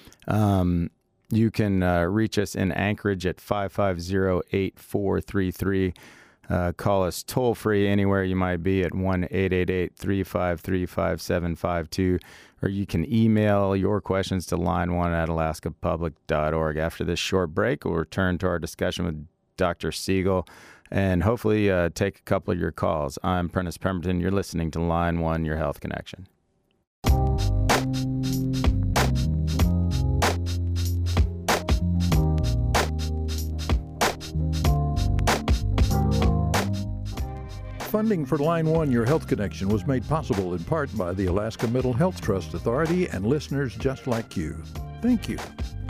Um, you can uh, reach us in Anchorage at five five zero, eight four three three. Uh, call us toll-free anywhere you might be at one eight eight eight, three five three, five seven five two, or you can email your questions to line one at alaska public dot org. After this short break, we'll return to our discussion with Doctor Siegel and hopefully uh, take a couple of your calls. I'm Prentice Pemberton. You're listening to Line One, Your Health Connection. Funding for Line One, Your Health Connection was made possible in part by the Alaska Mental Health Trust Authority and listeners just like you. Thank you.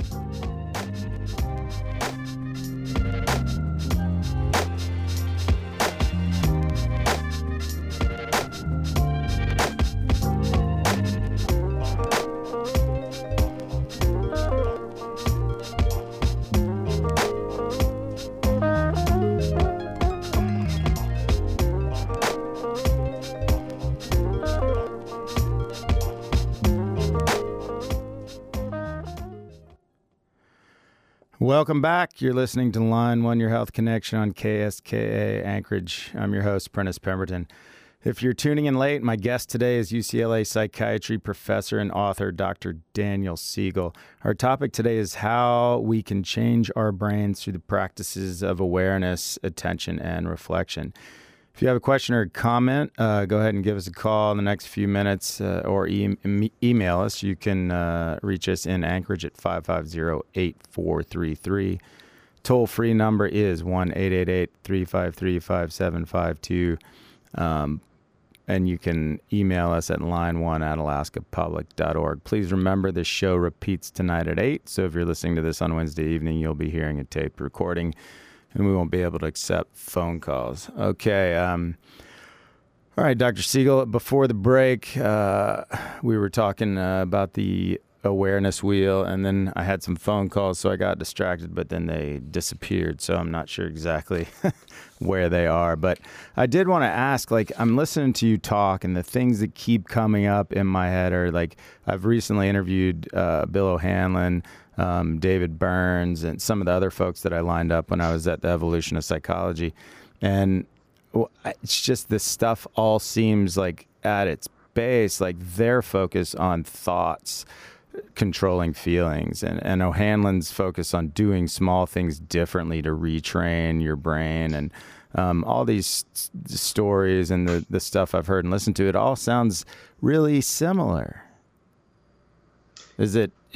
Welcome back. You're listening to Line One, Your Health Connection on K S K A Anchorage. I'm your host, Prentice Pemberton. If you're tuning in late, my guest today is U C L A psychiatry professor and author Doctor Daniel Siegel. Our topic today is how we can change our brains through the practices of awareness, attention, and reflection. If you have a question or a comment, uh, go ahead and give us a call in the next few minutes uh, or e- e- email us. You can uh, reach us in Anchorage at five five zero, eight four three three. Toll-free number is one eight eight eight, three five three, five seven five two. Um, and you can email us at line one at alaska public dot org. Please remember this show repeats tonight at eight, so if you're listening to this on Wednesday evening, you'll be hearing a taped recording, and we won't be able to accept phone calls. Okay. Um, all right, Doctor Siegel, before the break, uh, we were talking uh, about the awareness wheel, and then I had some phone calls, so I got distracted, but then they disappeared, so I'm not sure exactly where they are. But I did want to ask, like, I'm listening to you talk, and the things that keep coming up in my head are, like, I've recently interviewed uh, Bill O'Hanlon, Um, David Burns, and some of the other folks that I lined up when I was at the Evolution of Psychology. And it's just this stuff all seems like at its base, like their focus on thoughts controlling feelings, and, and O'Hanlon's focus on doing small things differently to retrain your brain. And um, all these s- stories and the, the stuff I've heard and listened to, it all sounds really similar. Is it, is it,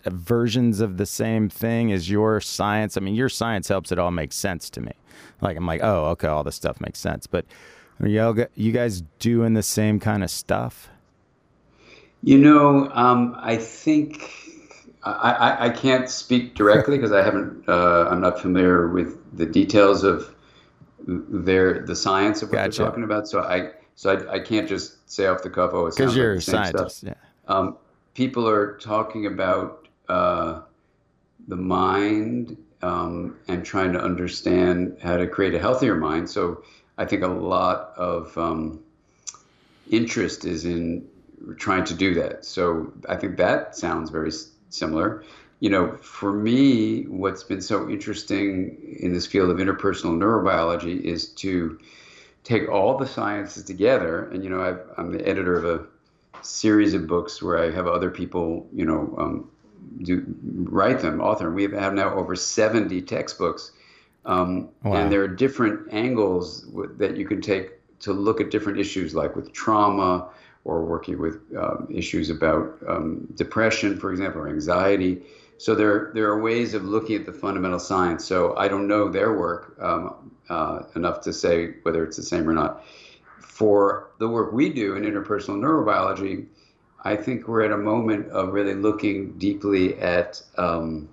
versions of the same thing? Is your science? I mean, your science helps it all make sense to me. Like, I'm like, oh, okay, all this stuff makes sense. But are you, you guys doing the same kind of stuff? You know, um, I think I, I, I can't speak directly because I haven't. Uh, I'm not familiar with the details of their the science of what Gotcha. they're talking about. So I so I, I can't just say off the cuff. Oh, it sounds because you're like the a same scientist. stuff. Yeah. Um, people are talking about uh, the mind um, and trying to understand how to create a healthier mind. So I think a lot of um, interest is in trying to do that. So I think that sounds very similar. You know, for me, what's been so interesting in this field of interpersonal neurobiology is to take all the sciences together. And, you know, I've, I'm the editor of a series of books where I have other people, you know, um, do write them, author. We have now over seventy textbooks. Um, Wow. And there are different angles w- that you can take to look at different issues, like with trauma, or working with um, issues about um, depression, for example, or anxiety. So there, there are ways of looking at the fundamental science. So I don't know their work um, uh, enough to say whether it's the same or not. For the work we do in interpersonal neurobiology, I think we're at a moment of really looking deeply at um,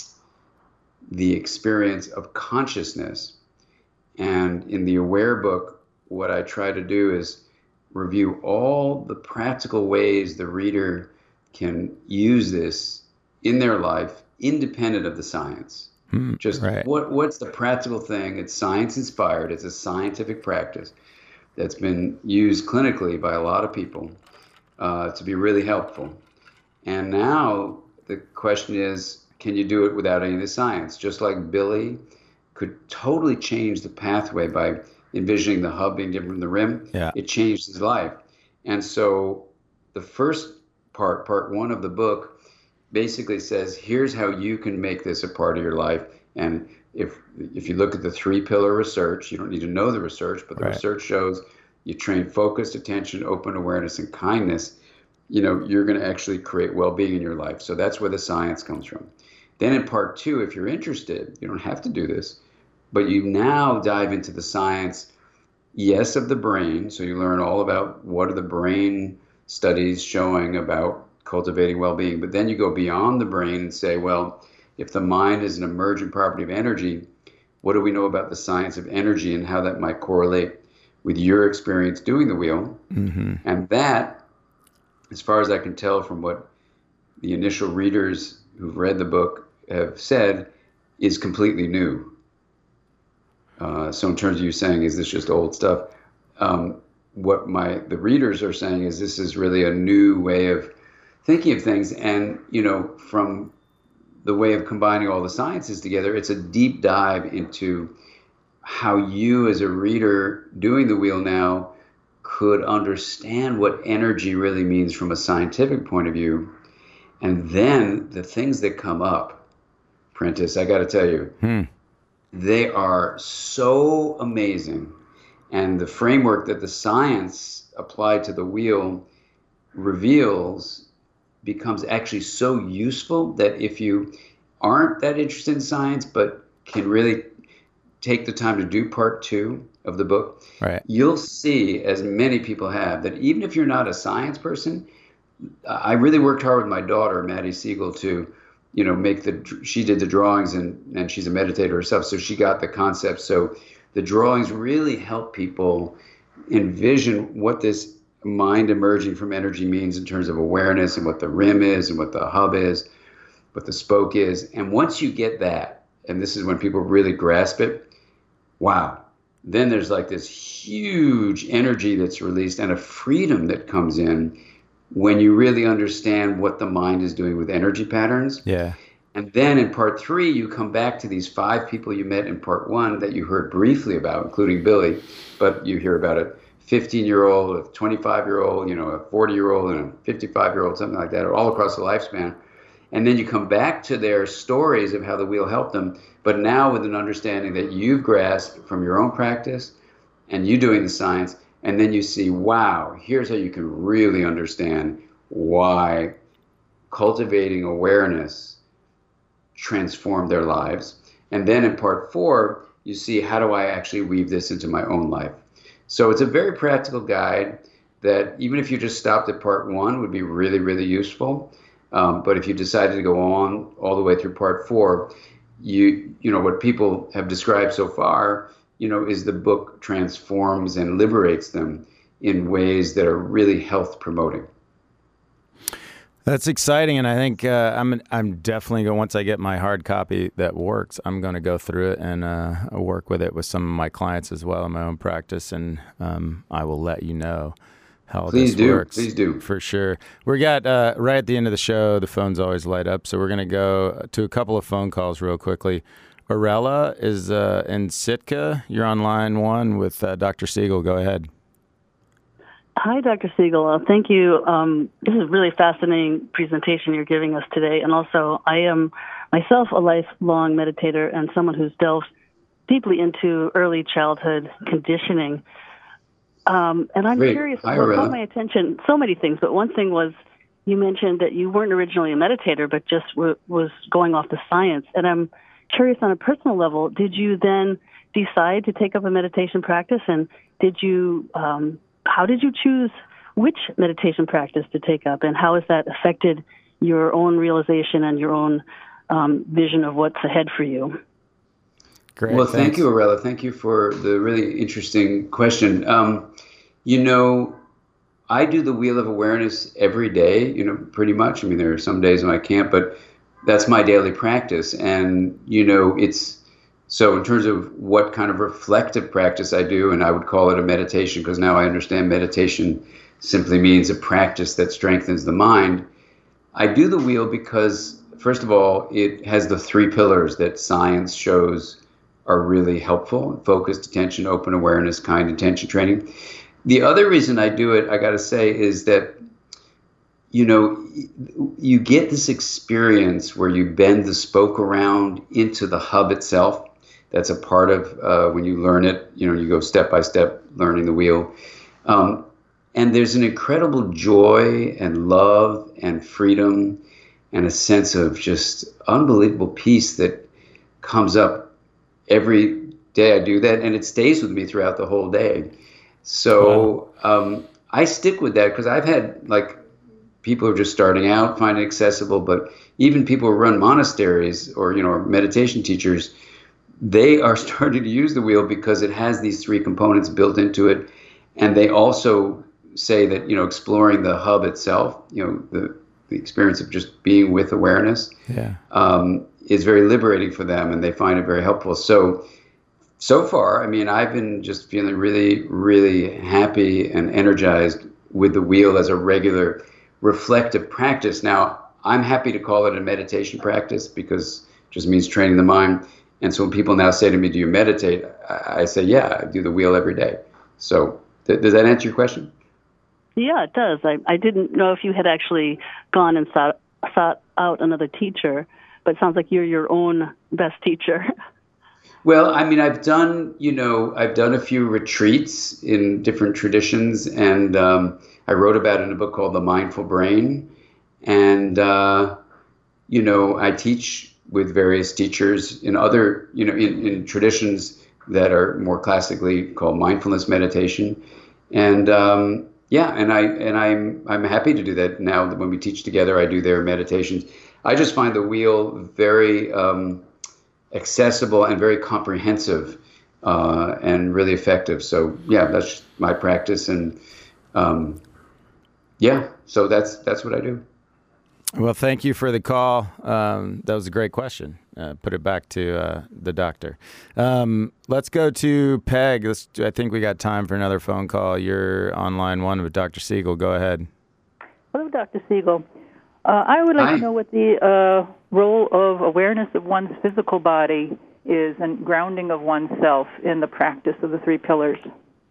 the experience of consciousness. And in the Aware book, what I try to do is review all the practical ways the reader can use this in their life, independent of the science. Hmm, Just right. what what's the practical thing? It's science inspired. It's a scientific practice that's been used clinically by a lot of people uh, to be really helpful. And now the question is, can you do it without any of the science? Just like Billy could totally change the pathway by envisioning the hub being different from the rim, Yeah. it changed his life. And so the first part, part one of the book, basically says, here's how you can make this a part of your life. And if if you look at the three pillar research, you don't need to know the research, but the Right. research shows you train focused attention, open awareness, and kindness, you know, you're going to actually create well-being in your life. So that's where the science comes from. Then in part two, if you're interested, you don't have to do this, but you now dive into the science, yes, of the brain. So you learn all about what are the brain studies showing about cultivating well-being. But then you go beyond the brain and say, well, if the mind is an emergent property of energy, what do we know about the science of energy and how that might correlate with your experience doing the wheel? Mm-hmm. And that, as far as I can tell from what the initial readers who've read the book have said, is completely new. Uh, so in terms of you saying, is this just old stuff? Um, what my the readers are saying is this is really a new way of thinking of things. And, you know, from the way of combining all the sciences together, it's a deep dive into how you as a reader doing the wheel now could understand what energy really means from a scientific point of view. And then the things that come up, Prentice, I got to tell you, Hmm. they are so amazing. And the framework that the science applied to the wheel reveals becomes actually so useful that if you aren't that interested in science, but can really take the time to do part two of the book, Right. you'll see, as many people have, that even if you're not a science person, I really worked hard with my daughter, Maddie Siegel, to, you know, make the, she did the drawings and, and she's a meditator herself. So she got the concept. So the drawings really help people envision what this mind emerging from energy means in terms of awareness and what the rim is and what the hub is, what the spoke is. And once you get that, and this is when people really grasp it, wow, then there's like this huge energy that's released and a freedom that comes in when you really understand what the mind is doing with energy patterns. Yeah. And then in part three, you come back to these five people you met in part one that you heard briefly about, including Billy, but you hear about a fifteen-year-old, a twenty-five-year-old, you know, a forty-year-old, and a fifty-five-year-old, something like that, or all across the lifespan. And then you come back to their stories of how the wheel helped them, but now with an understanding that you've grasped from your own practice and you doing the science, and then you see, wow, here's how you can really understand why cultivating awareness transformed their lives. And then in part four, you see, how do I actually weave this into my own life? So it's a very practical guide that even if you just stopped at part one would be really, really useful. Um, but if you decided to go on all the way through part four, you you know, what people have described so far, you know, is the book transforms and liberates them in ways that are really health promoting. That's exciting, and I think uh, I'm I'm definitely going, once I get my hard copy that works, I'm going to go through it and uh, work with it with some of my clients as well in my own practice, and um, I will let you know how Please this do. works. Please do. For sure. We got, uh, right at the end of the show, the phones always light up, so we're going to go to a couple of phone calls real quickly. Orella is uh, in Sitka. You're on line one with uh, Doctor Siegel. Go ahead. Hi, Doctor Siegel. Uh, thank you. Um, this is a really fascinating presentation you're giving us today. And also, I am myself a lifelong meditator and someone who's delved deeply into early childhood conditioning. Um, and I'm Great. curious, Hi, what Orella. caught my attention, so many things, but one thing was you mentioned that you weren't originally a meditator, but just w- was going off the science. And I'm curious on a personal level, did you then decide to take up a meditation practice? And did you... Um, How did you choose which meditation practice to take up, and how has that affected your own realization and your own um, vision of what's ahead for you? Great. Well, thanks. thank you, Orella. Thank you for the really interesting question. Um, you know, I do the Wheel of Awareness every day, you know, pretty much. I mean, there are some days when I can't, but that's my daily practice. And, you know, it's so in terms of what kind of reflective practice I do, and I would call it a meditation because now I understand meditation simply means a practice that strengthens the mind. I do the wheel because, first of all, it has the three pillars that science shows are really helpful: focused attention, open awareness, kind attention training. The other reason I do it, I got to say, is that, you know, you get this experience where you bend the spoke around into the hub itself. That's a part of uh, when you learn it, you know, you go step by step learning the wheel. Um, and there's an incredible joy and love and freedom and a sense of just unbelievable peace that comes up every day I do that. And it stays with me throughout the whole day. So um, I stick with that because I've had like people who are just starting out find it accessible, but even people who run monasteries or, you know, or meditation teachers, they are starting to use the wheel because it has these three components built into it. And they also say that, you know, exploring the hub itself, you know, the, the experience of just being with awareness Yeah. um, is very liberating for them, and they find it very helpful. So, so far, I mean, I've been just feeling really, really happy and energized with the wheel as a regular reflective practice. Now, I'm happy to call it a meditation practice because it just means training the mind. And so when people now say to me, do you meditate? I, I say, yeah, I do the wheel every day. So th- does that answer your question? Yeah, it does. I, I didn't know if you had actually gone and sought, sought out another teacher, but it sounds like you're your own best teacher. Well, I mean, I've done, you know, I've done a few retreats in different traditions, and um, I wrote about it in a book called The Mindful Brain. And, uh, you know, I teach with various teachers in other, you know, in, in traditions that are more classically called mindfulness meditation. And um, yeah, and I and I'm I'm happy to do that now. That when we teach together, I do their meditations. I just find the wheel very um, accessible and very comprehensive uh, and really effective. So yeah, that's my practice, and um, yeah, so that's that's what I do. Well, thank you for the call. Um, that was a great question. Uh, put it back to uh, the doctor. Um, let's go to Peg. Let's, I think we got time for another phone call. You're on line one with Doctor Siegel. Go ahead. Hello, Doctor Siegel. Uh, I would like Hi. to know what the uh, role of awareness of one's physical body is and grounding of oneself in the practice of the three pillars.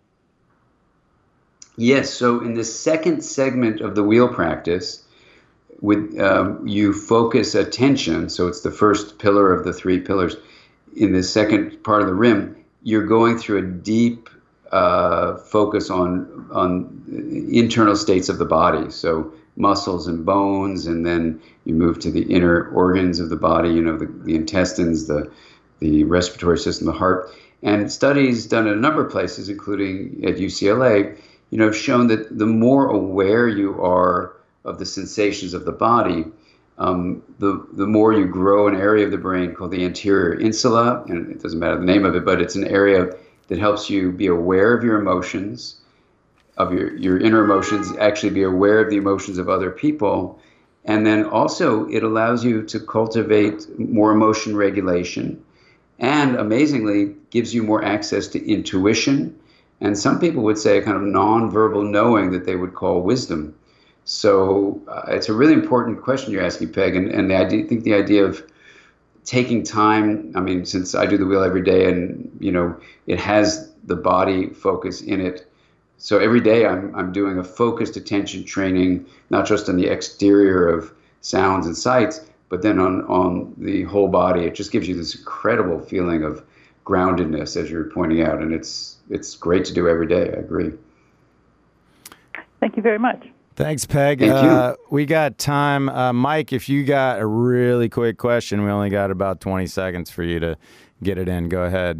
Yes, so in the second segment of the wheel practice, with um, you focus attention, so it's the first pillar of the three pillars. In the second part of the rim, you're going through a deep uh, focus on on internal states of the body. So muscles and bones, and then you move to the inner organs of the body, you know, the, the intestines, the, the respiratory system, the heart. And studies done in a number of places, including at U C L A, you know, have shown that the more aware you are of the sensations of the body, um, the, the more you grow an area of the brain called the anterior insula, and it doesn't matter the name of it, but it's an area that helps you be aware of your emotions, of your, your inner emotions, actually be aware of the emotions of other people. And then also it allows you to cultivate more emotion regulation, and amazingly gives you more access to intuition. And some people would say a kind of nonverbal knowing that they would call wisdom. So uh, it's a really important question you're asking, Peg. And, and the idea, I think the idea of taking time, I mean, since I do the wheel every day and, you know, it has the body focus in it. So every day I'm, I'm doing a focused attention training, not just on the exterior of sounds and sights, but then on, on the whole body. It just gives you this incredible feeling of groundedness, as you're pointing out. And it's, it's great to do every day. I agree. Thank you very much. Thanks, Peg. Thank you. Uh, we got time. Uh, Mike, if you got a really quick question, we only got about twenty seconds for you to get it in. Go ahead.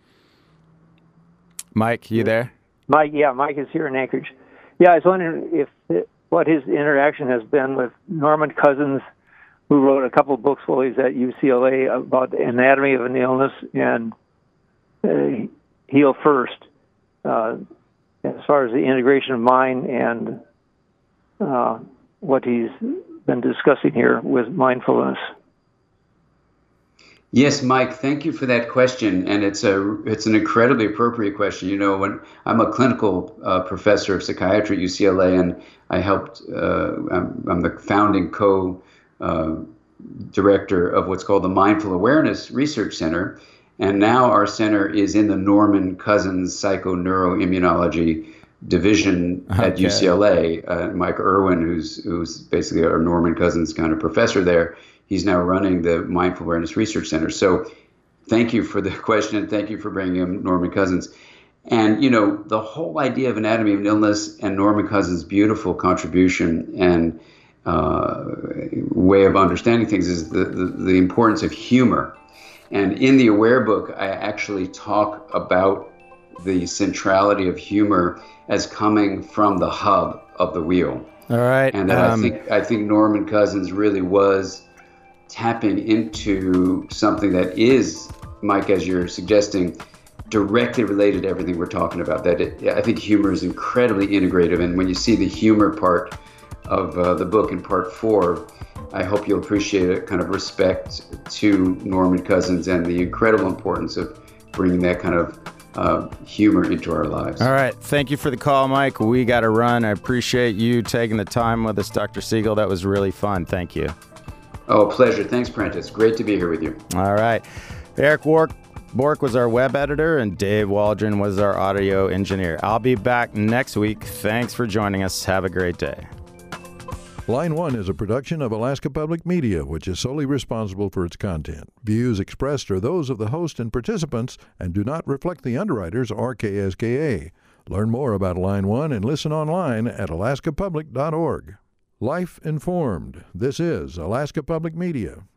Mike, you there? Mike, yeah, Mike is here in Anchorage. Yeah, I was wondering if it, what his interaction has been with Norman Cousins, who wrote a couple of books while he's at U C L A about the anatomy of an illness and uh, Heal First, uh, as far as the integration of mind and uh, what he's been discussing here with mindfulness. Yes, Mike, thank you for that question. And it's a it's an incredibly appropriate question. You know, when I'm a clinical uh, professor of psychiatry at U C L A, and I helped, uh, I'm, I'm the founding co uh, director of what's called the Mindful Awareness Research Center. And now our center is in the Norman Cousins Psychoneuroimmunology Division Okay. at U C L A. Uh, Mike Irwin, who's who's basically our Norman Cousins kind of professor there, he's now running the Mindful Awareness Research Center. So thank you for the question, and thank you for bringing him Norman Cousins. And, you know, the whole idea of anatomy of an illness and Norman Cousins' beautiful contribution and uh, way of understanding things is the, the, the importance of humor. And in the Aware book, I actually talk about the centrality of humor as coming from the hub of the wheel. All right. And that um, I think I think Norman Cousins really was tapping into something that is, Mike, as you're suggesting, directly related to everything we're talking about. That it, I think humor is incredibly integrative. And when you see the humor part of uh, the book in part four, I hope you'll appreciate a kind of respect to Norman Cousins and the incredible importance of bringing that kind of uh, humor into our lives. All right. Thank you for the call, Mike. We got to run. I appreciate you taking the time with us, Doctor Siegel. That was really fun. Thank you. Oh, pleasure. Thanks, Prentice. Great to be here with you. All right. Eric Bork, Bork was our web editor, and Dave Waldron was our audio engineer. I'll be back next week. Thanks for joining us. Have a great day. Line One is a production of Alaska Public Media, which is solely responsible for its content. Views expressed are those of the host and participants and do not reflect the underwriters or K S K A. Learn more about Line One and listen online at alaska public dot org. Life Informed. This is Alaska Public Media.